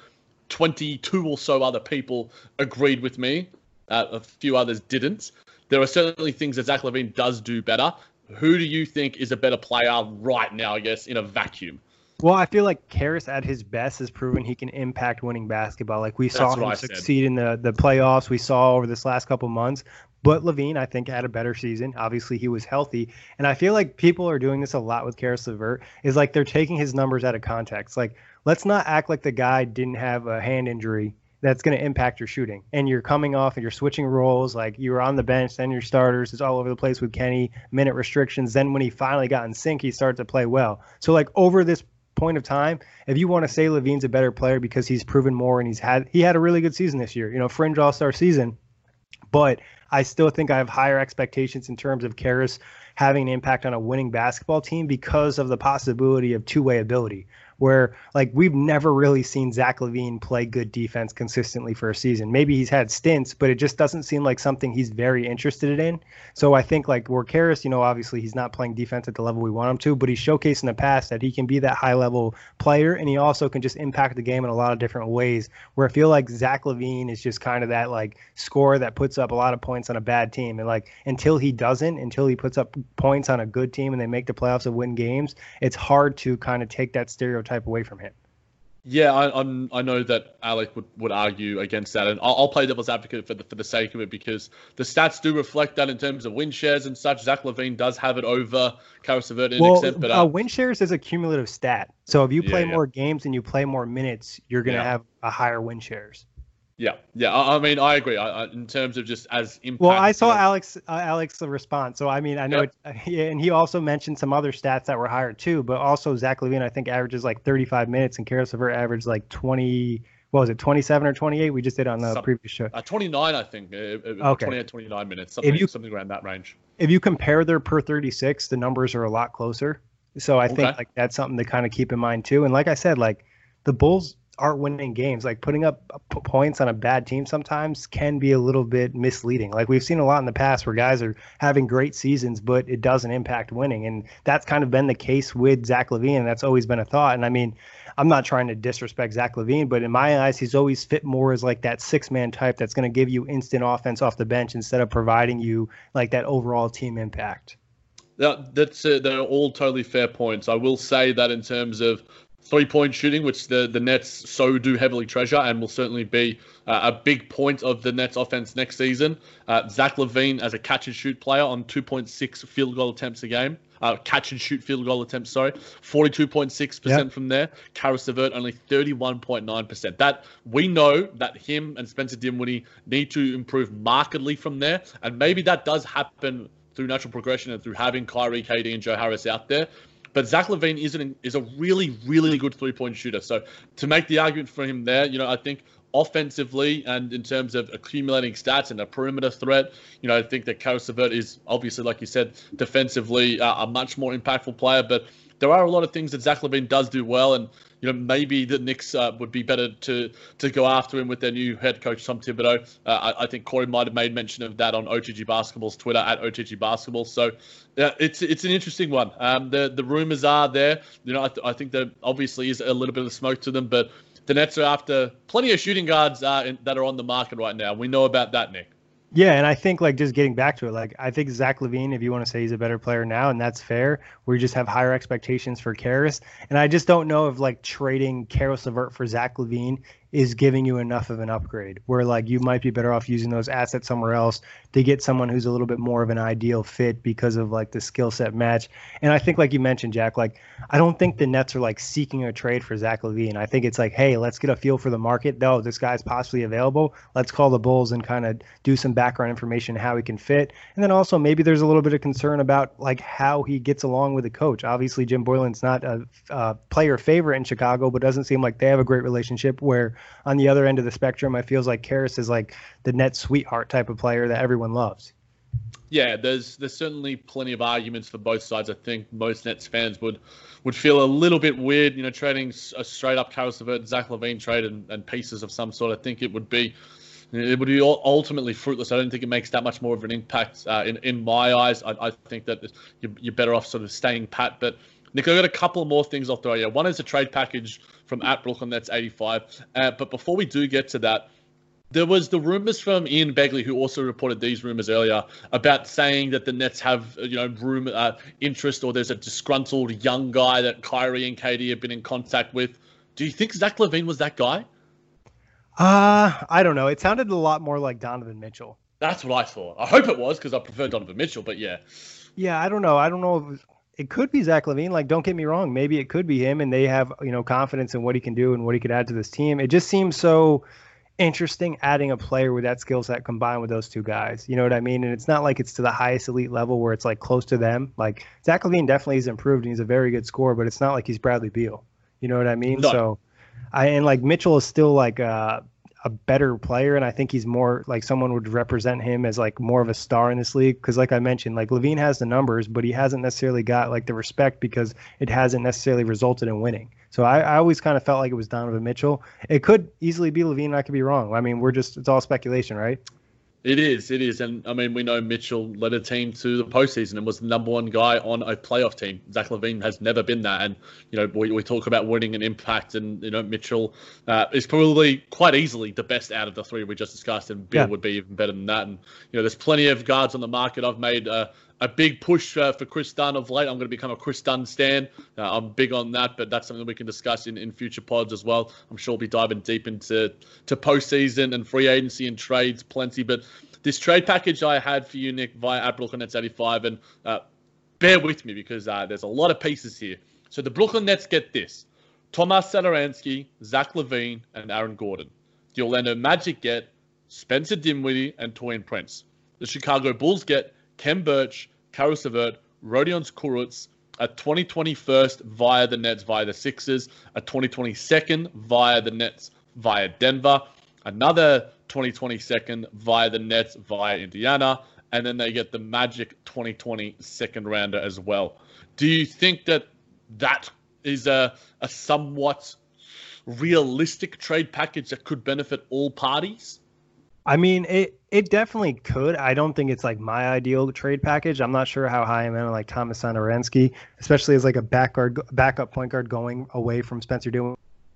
22 or so other people agreed with me. A few others didn't. There are certainly things that Zach LaVine does do better. Who do you think is a better player right now, I guess, in a vacuum? Well, I feel like Caris at his best has proven he can impact winning basketball. Like we saw him succeed in the playoffs. We saw over this last couple months. But LaVine, I think, had a better season. Obviously, he was healthy. And I feel like people are doing this a lot with Caris LeVert, is like they're taking his numbers out of context. Like, let's not act like the guy didn't have a hand injury that's going to impact your shooting. And you're coming off and you're switching roles. Like, you were on the bench, then your starters. It's all over the place with Kenny, minute restrictions. Then when he finally got in sync, he started to play well. So, like, over this point of time, if you want to say LaVine's a better player because he's proven more and he had a really good season this year, fringe all-star season, but I still think I have higher expectations in terms of Caris having an impact on a winning basketball team because of the possibility of two-way ability, where like we've never really seen Zach LaVine play good defense consistently for a season. Maybe he's had stints, but it just doesn't seem like something he's very interested in. So I think like where Caris, obviously he's not playing defense at the level we want him to, but he's showcased in the past that he can be that high-level player, and he also can just impact the game in a lot of different ways, where I feel like Zach LaVine is just kind of that like scorer that puts up a lot of points on a bad team. And like until he puts up points on a good team and they make the playoffs and win games, it's hard to kind of take that stereotype away from him. Yeah, I know that Alec would argue against that, and I'll play devil's advocate for the sake of it, because the stats do reflect that in terms of win shares and such. Zach LaVine does have it over Caris LeVert in extent, but win shares is a cumulative stat. So if you play more games and you play more minutes, you're going to have a higher win shares. Yeah. I mean, I agree. In terms of just as impact. Well, I saw Alex response. So I mean, I know, and he also mentioned some other stats that were higher too. But also Zach LaVine, I think, averages like 35 minutes, and Caris LeVert averaged like 20. What was it, 27 or 28? We just did on the previous show. 29, I think. Okay. 28, 29 minutes. Something around that range. If you compare their per 36, the numbers are a lot closer. So I think like that's something to kind of keep in mind too. And like I said, like the Bulls aren't winning games. Like putting up points on a bad team sometimes can be a little bit misleading. Like we've seen a lot in the past where guys are having great seasons, but it doesn't impact winning. And that's kind of been the case with Zach LaVine. And that's always been a thought. And I mean, I'm not trying to disrespect Zach LaVine, but in my eyes, he's always fit more as like that 6-man type that's going to give you instant offense off the bench instead of providing you like that overall team impact. They're all totally fair points. I will say that in terms of three-point shooting, which the Nets so do heavily treasure and will certainly be a big point of the Nets offense next season. Zach LaVine as a catch-and-shoot player on 2.6 field goal attempts a game. Catch-and-shoot field goal attempts, 42.6% from there. Caris LeVert only 31.9%. That we know that him and Spencer Dinwiddie need to improve markedly from there, and maybe that does happen through natural progression and through having Kyrie, KD, and Joe Harris out there. But Zach LaVine is a really, really good three-point shooter. So to make the argument for him there, I think offensively and in terms of accumulating stats and a perimeter threat, I think that Caris LeVert is obviously, like you said, defensively a much more impactful player. But there are a lot of things that Zach LaVine does do well, and maybe the Knicks would be better to go after him with their new head coach, Tom Thibodeau. I think Corey might have made mention of that on OTG Basketball's Twitter at OTG Basketball. So it's an interesting one. The rumors are there. I think there obviously is a little bit of smoke to them, but the Nets are after plenty of shooting guards that are on the market right now. We know about that, Nick. Yeah, and I think like just getting back to it, like I think Zach LaVine, if you want to say he's a better player now, and that's fair, we just have higher expectations for Karras. And I just don't know if like trading Karis LeVert for Zach LaVine is giving you enough of an upgrade where like you might be better off using those assets somewhere else to get someone who's a little bit more of an ideal fit because of like the skill set match. And I think like you mentioned, Jack, like I don't think the Nets are like seeking a trade for Zach LaVine. I think it's like, hey, let's get a feel for the market. No, this guy's possibly available. Let's call the Bulls and kind of do some background information how he can fit. And then also maybe there's a little bit of concern about like how he gets along with the coach. Obviously, Jim Boylan's not a player favorite in Chicago, but doesn't seem like they have a great relationship. Where on the other end of the spectrum, I feels like Karras is like the Nets sweetheart type of player that everyone loves. Yeah, there's certainly plenty of arguments for both sides. I think most Nets fans would feel a little bit weird, trading a straight up Karis LeVert, Zach LaVine trade and pieces of some sort. I think it would be ultimately fruitless. I don't think it makes that much more of an impact in my eyes. I think that you're better off sort of staying pat. But Nick, I've got a couple more things I'll throw you. One is a trade package from @BrooklynNets85. But before we do get to that, there was the rumors from Ian Begley, who also reported these rumors earlier, about saying that the Nets have, interest, or there's a disgruntled young guy that Kyrie and KD have been in contact with. Do you think Zach LaVine was that guy? I don't know. It sounded a lot more like Donovan Mitchell. That's what I thought. I hope it was, because I prefer Donovan Mitchell, but yeah. Yeah, I don't know. I don't know if it could be Zach LaVine. Like, don't get me wrong. Maybe it could be him, and they have, confidence in what he can do and what he could add to this team. It just seems so interesting adding a player with that skill set combined with those two guys. You know what I mean? And it's not like it's to the highest elite level where it's like close to them. Like Zach LaVine definitely has improved and he's a very good scorer, but it's not like he's Bradley Beal. You know what I mean? No. So Mitchell is still like a better player, and I think he's more like someone would represent him as like more of a star in this league. Because like I mentioned, like LaVine has the numbers, but he hasn't necessarily got like the respect because it hasn't necessarily resulted in winning. So I always kind of felt like it was Donovan Mitchell. It could easily be LaVine. I could be wrong. I mean, it's all speculation, right? It is. And I mean, we know Mitchell led a team to the postseason and was the number one guy on a playoff team. Zach LaVine has never been that. And, we talk about winning and impact, and, Mitchell is probably quite easily the best out of the three we just discussed, and Bill would be even better than that. And, there's plenty of guards on the market. I've made a big push for Chris Dunn of late. I'm going to become a Chris Dunn stan. I'm big on that, but that's something we can discuss in future pods as well. I'm sure we'll be diving deep into postseason and free agency and trades plenty. But this trade package I had for you, Nick, via @BrooklynNets85, and bear with me because there's a lot of pieces here. So the Brooklyn Nets get this: Tomas Satoransky, Zach LaVine, and Aaron Gordon. The Orlando Magic get Spencer Dinwiddie and Taurean Prince. The Chicago Bulls get Khem Birch, Karis LeVert, Rodion Kurucs, a 2021st via the Nets via the Sixers, a 2022nd via the Nets via Denver, another 2022nd via the Nets via Indiana, and then they get the Magic 2020 second rounder as well. Do you think that is a somewhat realistic trade package that could benefit all parties? I mean, it definitely could. I don't think it's like my ideal trade package. I'm not sure how high I'm in like Tomas Satoransky, especially as like a backup point guard going away from Spencer Dinwiddie.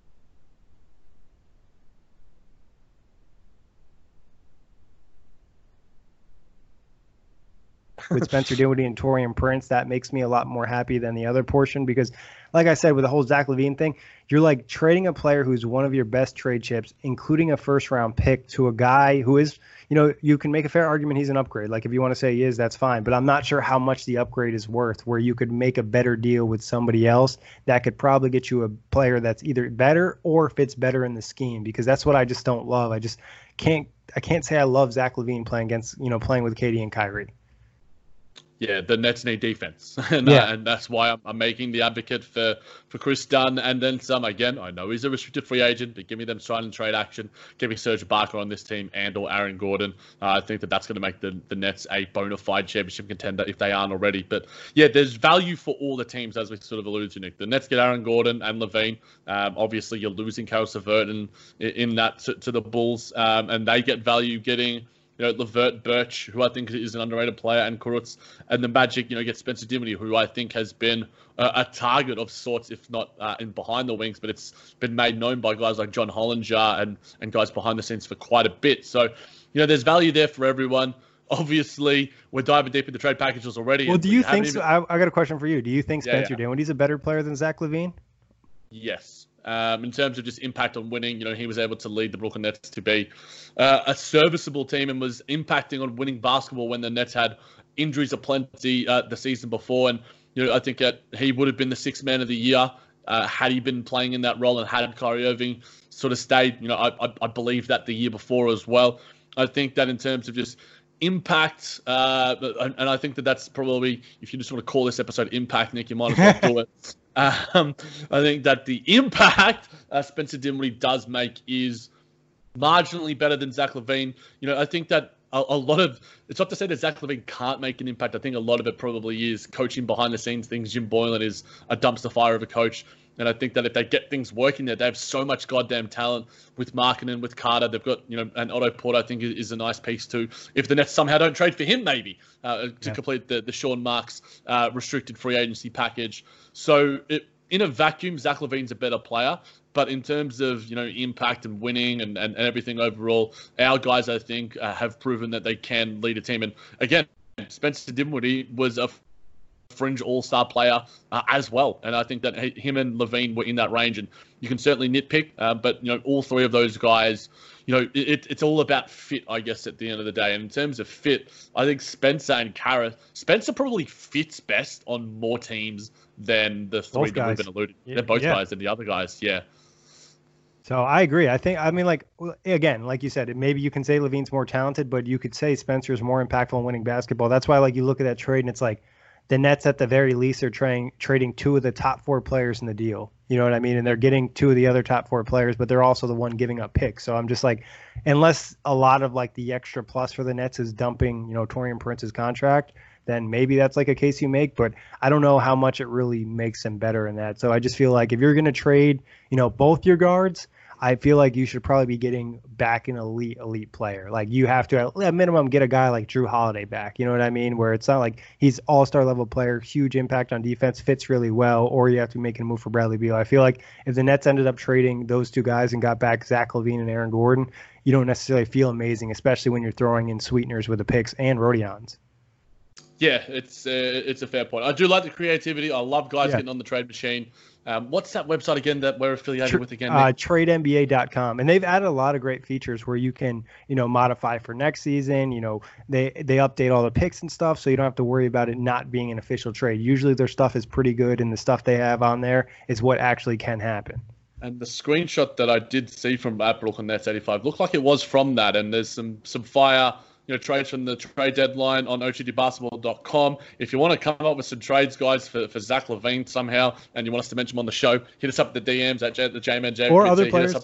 With Spencer Dinwiddie and Taurean Prince, that makes me a lot more happy than the other portion because, like I said, with the whole Zach LaVine thing, you're like trading a player who's one of your best trade chips, including a first-round pick, to a guy who is, you can make a fair argument he's an upgrade. Like if you want to say he is, that's fine. But I'm not sure how much the upgrade is worth, where you could make a better deal with somebody else that could probably get you a player that's either better or fits better in the scheme, because that's what I just don't love. I can't say I love Zach LaVine playing with KD and Kyrie. Yeah, the Nets need defense, and that's why I'm making the advocate for Chris Dunn and then some. Again, I know he's a restricted free agent, but give me them sign and trade action. Give me Serge Ibaka on this team and/or Aaron Gordon. I think that's going to make the Nets a bona fide championship contender if they aren't already. But yeah, there's value for all the teams, as we sort of alluded to, Nick. The Nets get Aaron Gordon and LaVine. Obviously, you're losing Karis LeVert in that to the Bulls, and they get value getting Levert, Birch, who I think is an underrated player, and Kurutz, and the Magic, get Spencer Dinwiddie, who I think has been a target of sorts, if not in behind the wings, but it's been made known by guys like John Hollinger and guys behind the scenes for quite a bit. So, there's value there for everyone. Obviously, we're diving deep into trade packages already. Well, do you think so? I got a question for you. Do you think Spencer Dinwiddie's a better player than Zach LaVine? Yes. In terms of just impact on winning, he was able to lead the Brooklyn Nets to be a serviceable team and was impacting on winning basketball when the Nets had injuries aplenty the season before. And, I think that he would have been the sixth man of the year had he been playing in that role and had Kyrie Irving sort of stayed. I believe that the year before as well. I think that in terms of just impact, and I think that's probably, if you just want to call this episode Impact, Nick, you might as well do it. I think that the impact Spencer Dinwiddie does make is marginally better than Zach LaVine. I think that a lot of, it's not to say that Zach LaVine can't make an impact. I think a lot of it probably is coaching behind the scenes things. Jim Boylan is a dumpster fire of a coach. And I think that if they get things working there, they have so much goddamn talent with Markkanen, with Carter. They've got, and Otto Porter, I think, is a nice piece too. If the Nets somehow don't trade for him, maybe, to complete the Sean Marks restricted free agency package. So in a vacuum, Zach LaVine's a better player. But in terms of, impact and winning and everything overall, our guys, I think, have proven that they can lead a team. And again, Spencer Dinwiddie was a fringe all-star player as well. And I think that him and LaVine were in that range. And you can certainly nitpick, but, all three of those guys, it's all about fit, I guess, at the end of the day. And in terms of fit, I think Spencer and Kara, Spencer probably fits best on more teams than the three that we've been alluding to. They're both guys and the other guys, So I agree. Again, like you said, maybe you can say LaVine's more talented, but you could say Spencer's more impactful in winning basketball. That's why, you look at that trade and it's like the Nets at the very least are trading two of the top four players in the deal. You know what I mean? And they're getting two of the other top four players, but they're also the one giving up picks. So I'm just like, unless a lot of the extra plus for the Nets is dumping, Taurean Prince's contract, then maybe that's a case you make, but I don't know how much it really makes them better in that. So I just feel like if you're going to trade, both your guards, I feel like you should probably be getting back an elite player. You have to at minimum get a guy like Drew Holiday back. You know what I mean? Where it's not like he's all-star level player, huge impact on defense, fits really well, or you have to be making a move for Bradley Beal. I feel like if the Nets ended up trading those two guys and got back Zach LaVine and Aaron Gordon, you don't necessarily feel amazing, especially when you're throwing in sweeteners with the picks and Rodions. Yeah, it's a fair point. I do like the creativity. I love guys getting on the trade machine. What's that website again that we're affiliated with again? TradeNBA.com. And they've added a lot of great features where you can, modify for next season. They update all the picks and stuff, so you don't have to worry about it not being an official trade. Usually their stuff is pretty good, and the stuff they have on there is what actually can happen. And the screenshot that I did see from Brooklyn Nets 85 looked like it was from that, and there's some fire trades from the trade deadline on OTDbasketball.com. If you want to come up with some trades, guys, for Zach LaVine somehow, and you want us to mention them on the show, hit us up at the DMs at the J-Man. Or other players.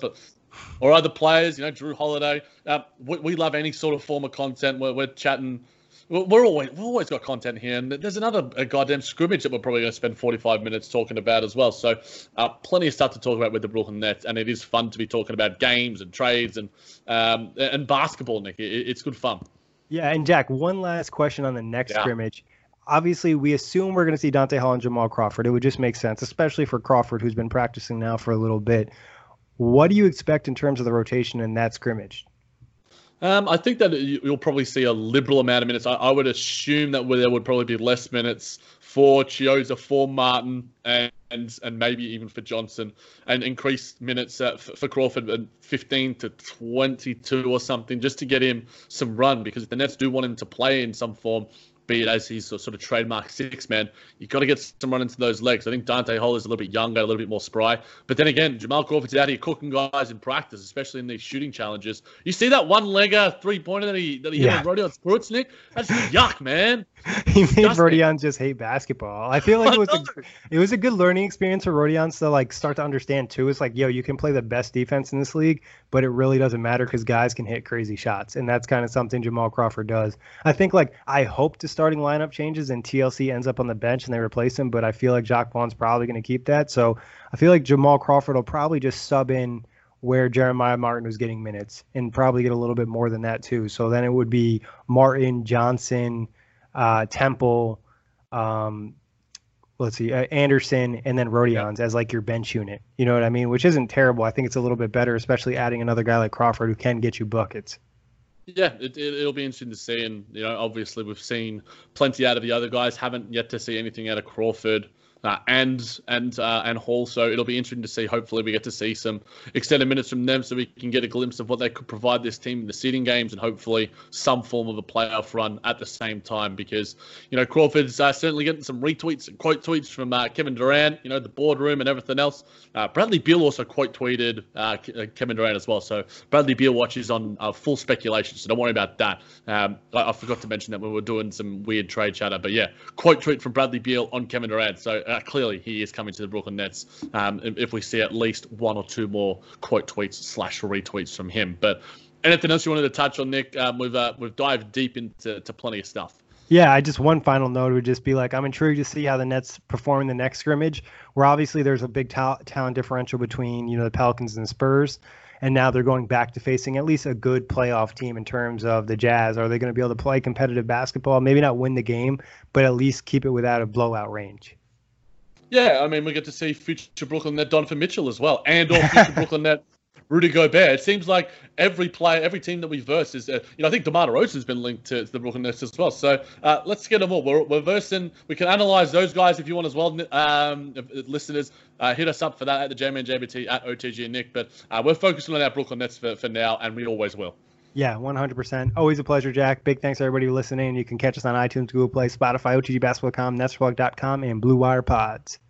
Or other players, Drew Holiday. We love any sort of form of content. We're chatting. We've always got content here, and there's another goddamn scrimmage that we're probably going to spend 45 minutes talking about as well. So plenty of stuff to talk about with the Brooklyn Nets, and it is fun to be talking about games and trades and basketball, Nick. It's good fun. Yeah, and Jack, one last question on the next scrimmage. Obviously, we assume we're going to see Dante Hall and Jamal Crawford. It would just make sense, especially for Crawford, who's been practicing now for a little bit. What do you expect in terms of the rotation in that scrimmage? I think that you'll probably see a liberal amount of minutes. I would assume that there would probably be less minutes for Chiozza, for Martin, and maybe even for Johnson, and increased minutes for Crawford, 15 to 22 or something, just to get him some run. Because if the Nets do want him to play in some form, be it as his sort of trademark six-man, you've got to get some run into those legs. I think Dante Hall is a little bit younger, a little bit more spry. But then again, Jamal Crawford's out here cooking guys in practice, especially in these shooting challenges. You see that one-legger three-pointer that he hit on Rodion Kurutz, Nick? That's yuck, man. He made Rodion just hate basketball. I feel like it was a good learning experience for Rodion to start to understand too. It's like, you can play the best defense in this league, but it really doesn't matter because guys can hit crazy shots, and that's kind of something Jamal Crawford does. I think I hope the starting lineup changes and TLC ends up on the bench and they replace him, but I feel like Jacques Vaughn's probably going to keep that. So I feel like Jamal Crawford will probably just sub in where Jeremiah Martin was getting minutes and probably get a little bit more than that too. So then it would be Martin, Johnson, Temple, Anderson, and then Rodions as like your bench unit. You know what I mean? Which isn't terrible. I think it's a little bit better, especially adding another guy like Crawford who can get you buckets. Yeah, it'll be interesting to see. And, obviously we've seen plenty out of the other guys. Haven't yet to see anything out of Crawford and Hall. So it'll be interesting to see. Hopefully we get to see some extended minutes from them so we can get a glimpse of what they could provide this team in the seeding games and hopefully some form of a playoff run at the same time because, Crawford's certainly getting some retweets and quote tweets from Kevin Durant, the boardroom and everything else. Bradley Beal also quote tweeted Kevin Durant as well. So Bradley Beal watches on full speculation, so don't worry about that. I forgot to mention that when we were doing some weird trade chatter, but yeah, quote tweet from Bradley Beal on Kevin Durant. So clearly he is coming to the Brooklyn Nets if we see at least one or two more quote tweets / retweets from him. But anything else you wanted to touch on, Nick? We've dived deep into plenty of stuff. Yeah, just one final note would just be like, I'm intrigued to see how the Nets perform in the next scrimmage, where obviously there's a big talent differential between, the Pelicans and the Spurs. And now they're going back to facing at least a good playoff team in terms of the Jazz. Are they going to be able to play competitive basketball? Maybe not win the game, but at least keep it without a blowout range. Yeah, I mean, we get to see future Brooklyn Net Donovan Mitchell as well, and or future Brooklyn Net Rudy Gobert. It seems like every team that we verse is, I think DeMar DeRozan's been linked to the Brooklyn Nets as well. So let's get them all. We're versing. We can analyze those guys if you want as well, listeners. Hit us up for that at the J-Man JBT at OTG and Nick. But we're focusing on our Brooklyn Nets for now, and we always will. Yeah, 100%. Always a pleasure, Jack. Big thanks to everybody listening. You can catch us on iTunes, Google Play, Spotify, OTGBasketball.com, Netsplug.com, and Blue Wire Pods.